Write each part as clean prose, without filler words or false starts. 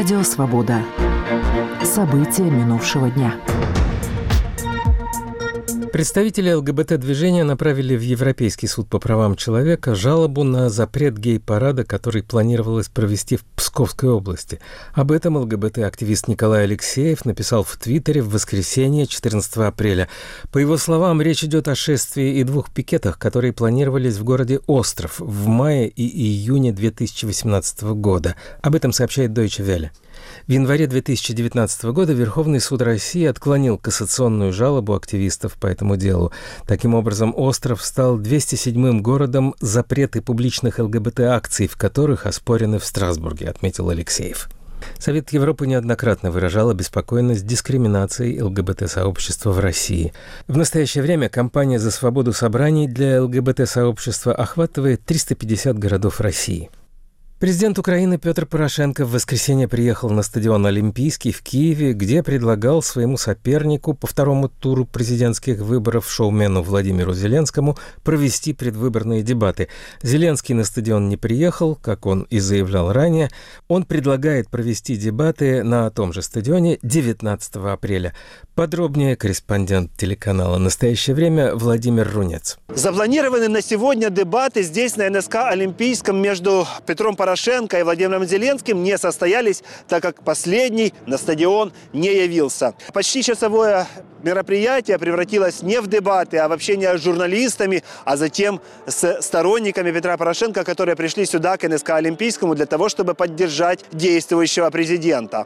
Радио «Свобода». События минувшего дня. Представители ЛГБТ-движения направили в Европейский суд по правам человека жалобу на запрет гей-парада, который планировалось провести в Псковской области. Об этом ЛГБТ-активист Николай Алексеев написал в Твиттере в воскресенье, 14 апреля. По его словам, речь идет о шествии и 2 пикетах, которые планировались в городе Остров в мае и июне 2018 года. Об этом сообщает Deutsche Welle. В январе 2019 года Верховный суд России отклонил кассационную жалобу активистов по этому делу. Таким образом, Остров стал 207-м городом, запреты публичных ЛГБТ-акций, в которых оспорены в Страсбурге, отметил Алексеев. Совет Европы неоднократно выражал обеспокоенность дискриминацией ЛГБТ-сообщества в России. В настоящее время кампания за свободу собраний для ЛГБТ-сообщества охватывает 350 городов России. Президент Украины Петр Порошенко в воскресенье приехал на стадион «Олимпийский» в Киеве, где предлагал своему сопернику по второму туру президентских выборов, шоумену Владимиру Зеленскому, провести предвыборные дебаты. Зеленский на стадион не приехал, как он и заявлял ранее. Он предлагает провести дебаты на том же стадионе 19 апреля. Подробнее корреспондент телеканала «Настоящее время» Владимир Рунец. Запланированы на сегодня дебаты здесь, на НСК Олимпийском, между Петром Порошенко и Владимиром Зеленским не состоялись, так как последний на стадион не явился. Почти часовое мероприятие превратилось не в дебаты, а в общение с журналистами, а затем с сторонниками Петра Порошенко, которые пришли сюда, к НСК Олимпийскому, для того, чтобы поддержать действующего президента.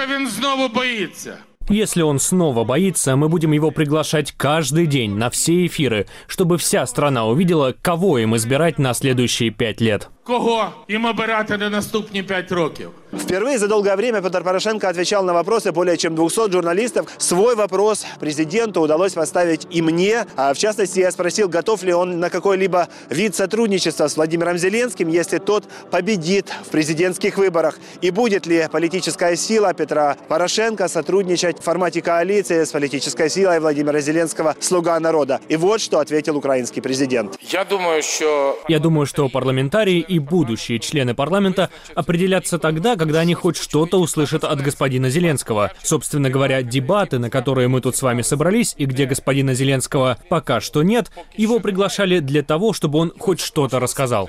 Если он снова боится, мы будем его приглашать каждый день на все эфиры, чтобы вся страна увидела, кого им избирать на следующие 5 лет. Кого им обирати на наступні 5 років? Впервые за долгое время Петр Порошенко отвечал на вопросы более чем 200 журналистов. Свой вопрос президенту удалось поставить и мне. В частности, я спросил, готов ли он на какой-либо вид сотрудничества с Владимиром Зеленским, если тот победит в президентских выборах. И будет ли политическая сила Петра Порошенко сотрудничать в формате коалиции с политической силой Владимира Зеленского «Слуга народа». И вот что ответил украинский президент. Я думаю, что парламентарии и будущие члены парламента определятся тогда, когда они хоть что-то услышат от господина Зеленского. Собственно говоря, дебаты, на которые мы тут с вами собрались, и где господина Зеленского пока что нет, его приглашали для того, чтобы он хоть что-то рассказал.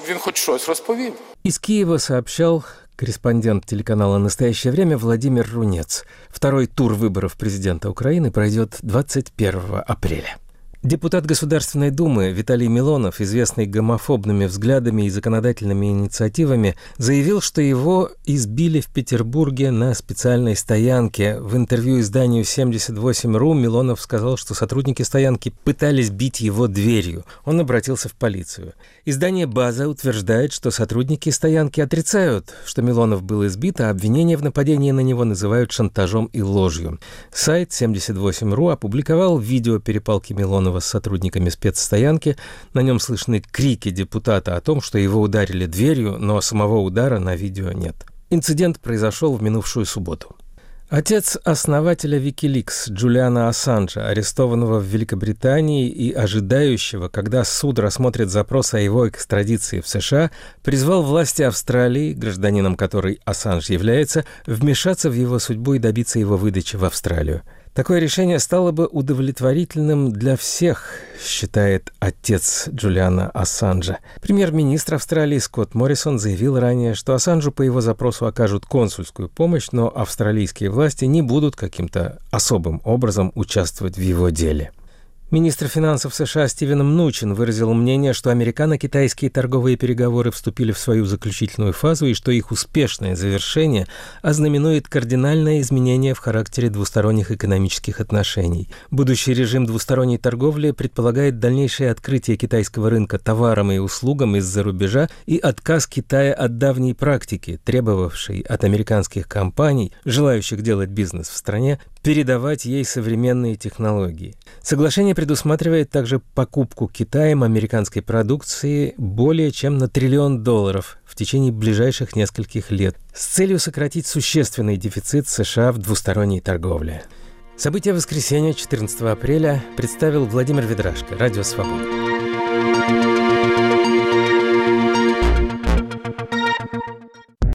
Из Киева сообщал корреспондент телеканала «Настоящее время» Владимир Рунец. Второй тур выборов президента Украины пройдет 21 апреля. Депутат Государственной Думы Виталий Милонов, известный гомофобными взглядами и законодательными инициативами, заявил, что его избили в Петербурге на специальной стоянке. В интервью изданию 78.ru Милонов сказал, что сотрудники стоянки пытались бить его дверью. Он обратился в полицию. Издание «База» утверждает, что сотрудники стоянки отрицают, что Милонов был избит, а обвинения в нападении на него называют шантажом и ложью. Сайт 78.ru опубликовал видео перепалки Милонова с сотрудниками спецстоянки. На нем слышны крики депутата о том, что его ударили дверью, но самого удара на видео нет. Инцидент произошел в минувшую субботу. Отец основателя Wikileaks Джулиана Ассанжа, арестованного в Великобритании и ожидающего, когда суд рассмотрит запрос о его экстрадиции в США, призвал власти Австралии, гражданином которой Ассанж является, вмешаться в его судьбу и добиться его выдачи в Австралию. Такое решение стало бы удовлетворительным для всех, считает отец Джулиана Ассанжа. Премьер-министр Австралии Скотт Моррисон заявил ранее, что Ассанжу по его запросу окажут консульскую помощь, но австралийские власти не будут каким-то особым образом участвовать в его деле. Министр финансов США Стивен Мнучин выразил мнение, что американо-китайские торговые переговоры вступили в свою заключительную фазу и что их успешное завершение ознаменует кардинальное изменение в характере двусторонних экономических отношений. Будущий режим двусторонней торговли предполагает дальнейшее открытие китайского рынка товарам и услугам из-за рубежа и отказ Китая от давней практики, требовавшей от американских компаний, желающих делать бизнес в стране, передавать ей современные технологии. Соглашение предусматривает также покупку Китаем американской продукции более чем на $1 триллион в течение ближайших нескольких лет с целью сократить существенный дефицит США в двусторонней торговле. События воскресенья, 14 апреля, представил Владимир Ведрашко, Радио «Свобода».